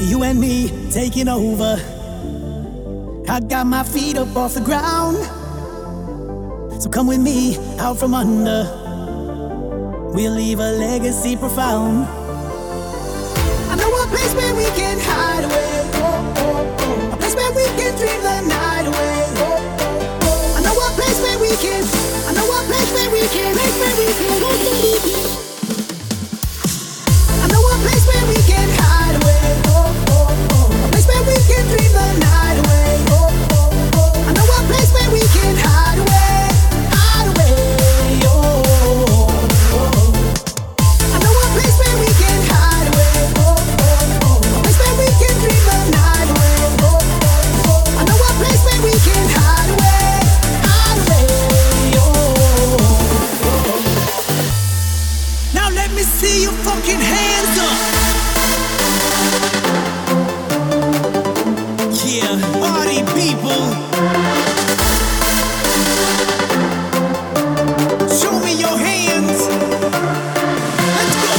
You and me taking over. I got my feet up off the ground. So come with me out from under. We'll leave a legacy profound. I know a place where we can hide away. A place where we can dream the night away. I know a place where we can. I know a place where we can. I know a place where we can hide away. A place where we can dream the night away. I know a place where we can hide away. Hide away. I know a place where we can hide away. A place where we can dream the night away. I know a place where we can hide away. Hide away. Now let me see your fucking hands up. Yeah, party people. Show me your hands. Let's go.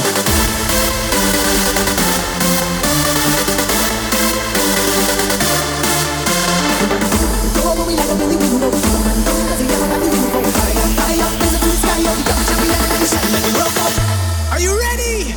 Go where we like a Billy Wiggle, no fun. Cause we never got the info. High up, raise up to the sky, yo, we got the champion, let it shine like a rope. Are you ready?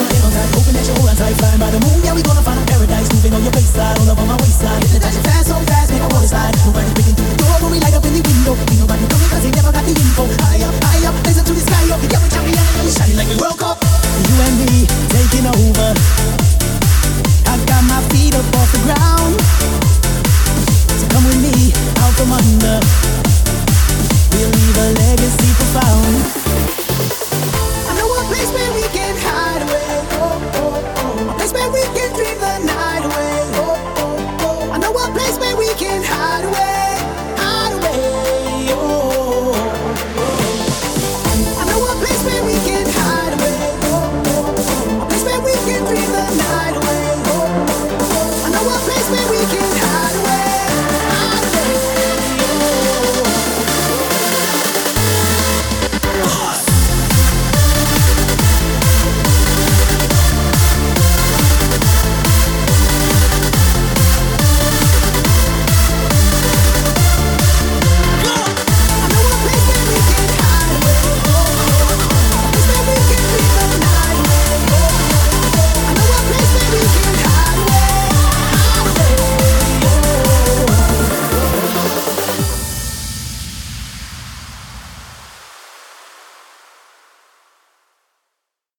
Flying by the moon, yeah, we gonna find a paradise. Moving on your baseline, all up on my waistline. Hypnotizing fast, so fast.